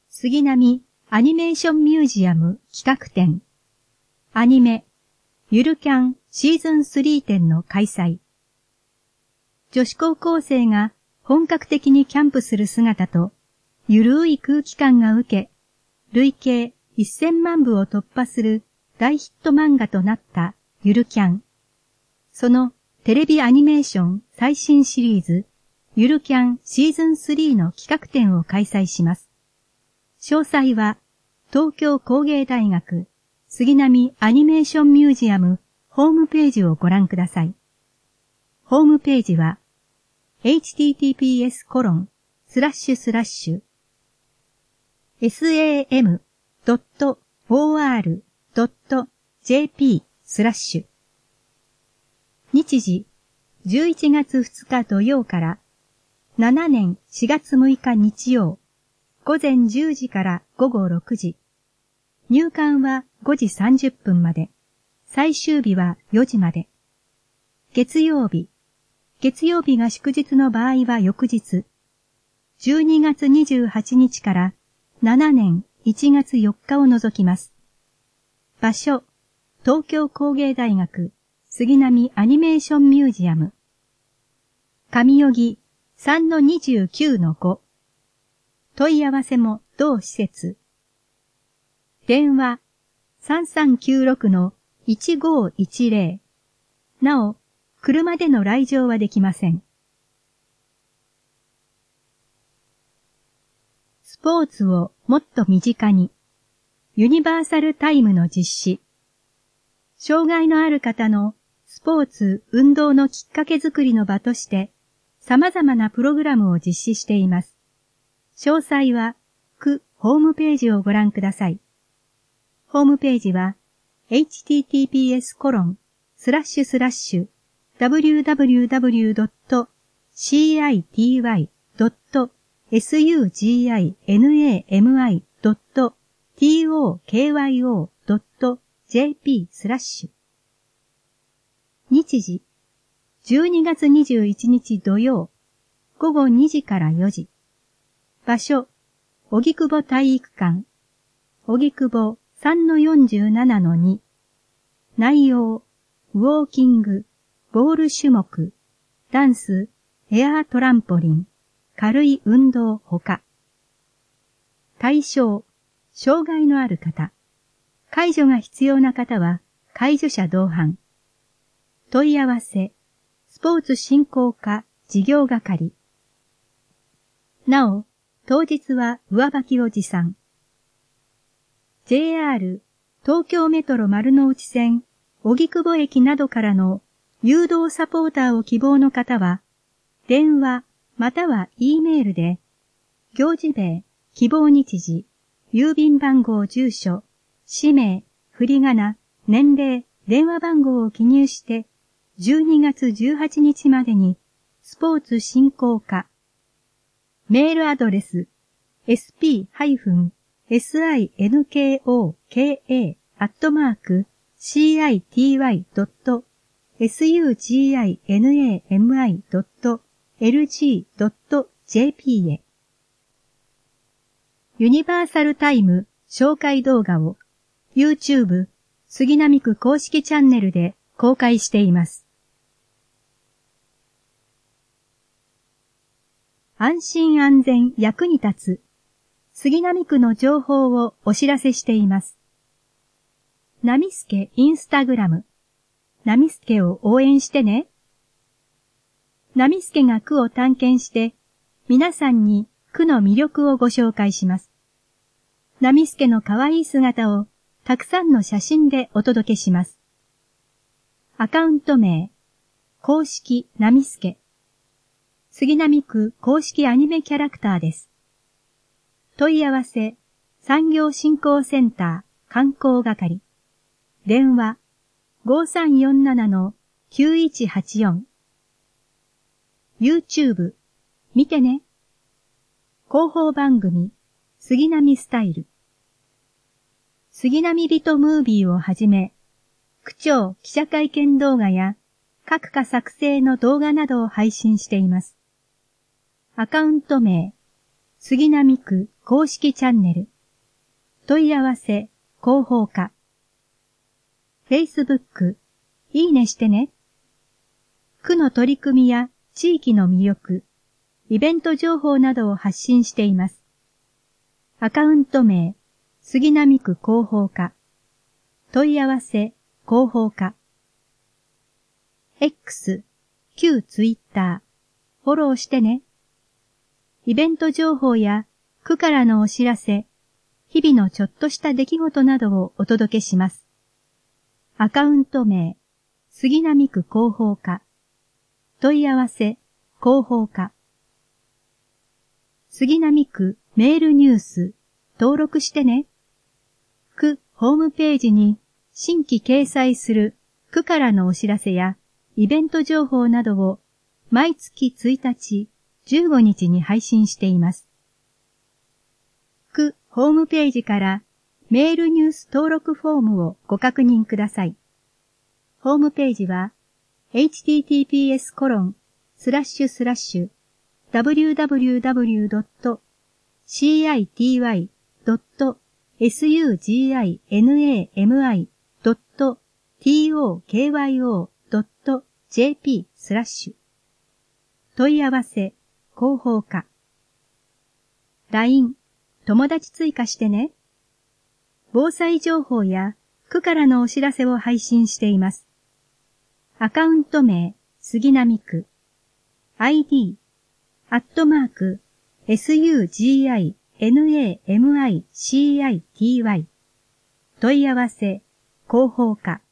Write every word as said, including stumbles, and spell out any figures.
杉並アニメーションミュージアム企画展、アニメ、ゆるキャンシーズンスリー展の開催。女子高校生が本格的にキャンプする姿と、ゆるい空気感が受け、累計せんまんぶを突破する大ヒット漫画となったゆるキャン。そのテレビアニメーション最新シリーズ、ゆるキャンシーズンスリーの企画展を開催します。詳細は、東京工芸大学杉並アニメーションミュージアムホームページをご覧ください。ホームページは、エイチティーティーピーエスコロンスラッシュスラッシュエスエーエムドットオーアールドットジェーピー スラッシュ日時じゅういちがつふつか土曜からしちねんしがつむいか日曜午前じゅうじから午後ろくじ入館はごじさんじゅっぷんまで最終日はよじまで月曜日月曜日が祝日の場合は翌日じゅうにがつにじゅうはちにちからしちねんいちがつよっかを除きます。場所、東京工芸大学杉並アニメーションミュージアム。上荻 さんのにじゅうきゅうのご。問い合わせも同施設。電話 さんさんきゅうろくのいちごいちぜろ。なお、車での来場はできません。スポーツをもっと身近に。ユニバーサルタイムの実施。障害のある方のスポーツ・運動のきっかけづくりの場として様々なプログラムを実施しています。詳細は区ホームページをご覧ください。ホームページは エイチティーティーピーエスコロンスラッシュスラッシュダブリューダブリューダブリュードットシーアイティーワイドットエスユージーアイエヌエーエムアイドットティーオーケーワイオードットジェーピー スラッシュ日時じゅうにがつにじゅういちにち土曜午後にじからよじ場所荻窪体育館荻窪 さんのよんじゅうななのに内容ウォーキングボール種目ダンスエアートランポリン軽い運動ほか対象障害のある方介助が必要な方は介助者同伴問い合わせスポーツ振興課事業係なお当日は上履きを持参 ジェイアール 東京メトロ丸の内線荻窪駅などからの誘導サポーターを希望の方は電話または E メールで行事名希望日時郵便番号住所氏名振り仮名年齢電話番号を記入してじゅうにがつじゅうはちにちまでにスポーツ振興課メールアドレス エスピーエスアイエヌケーオーケーエー アットマーク シーアイティーワイドットエスユージーアイエヌエーエムアイドットエルジードットジェーピー へユニバーサルタイム紹介動画を YouTube 杉並区公式チャンネルで公開しています。安心安全役に立つ杉並区の情報をお知らせしています。なみすけインスタグラムなみすけを応援してね。なみすけが区を探検して皆さんに区の魅力をご紹介します。なみすけの可愛い姿をたくさんの写真でお届けします。アカウント名、公式なみすけ。杉並区公式アニメキャラクターです。問い合わせ、産業振興センター観光係。電話、ごさんよんななのきゅういちはちよん。YouTube、見てね。広報番組、杉並スタイル。杉並人ムービーをはじめ、区長記者会見動画や各課作成の動画などを配信しています。アカウント名、杉並区公式チャンネル。問い合わせ、広報課。Facebook、いいねしてね。区の取り組みや地域の魅力、イベント情報などを発信しています。アカウント名、杉並区広報課。問い合わせ、広報課。X、旧 Twitter、フォローしてね。イベント情報や区からのお知らせ、日々のちょっとした出来事などをお届けします。アカウント名、杉並区広報課。問い合わせ、広報課。杉並区メールニュース、登録してね。区ホームページに新規掲載する区からのお知らせやイベント情報などを毎月ついたち、じゅうごにちに配信しています。区ホームページからメールニュース登録フォームをご確認ください。ホームページは エイチティーティーピーエスコロンスラッシュスラッシュダブリューダブリューダブリュードットシーアイティーワイドットエスユージーアイエヌエーエムアイドットティーオーケーワイオードットジェーピースラッシュ問い合わせ、広報課。ライン、友達追加してね。防災情報や区からのお知らせを配信しています。アカウント名、杉並区。アイディー、アットマーク、エスユージーアイエヌエーエムアイシーアイティーワイ。問い合わせ、広報課。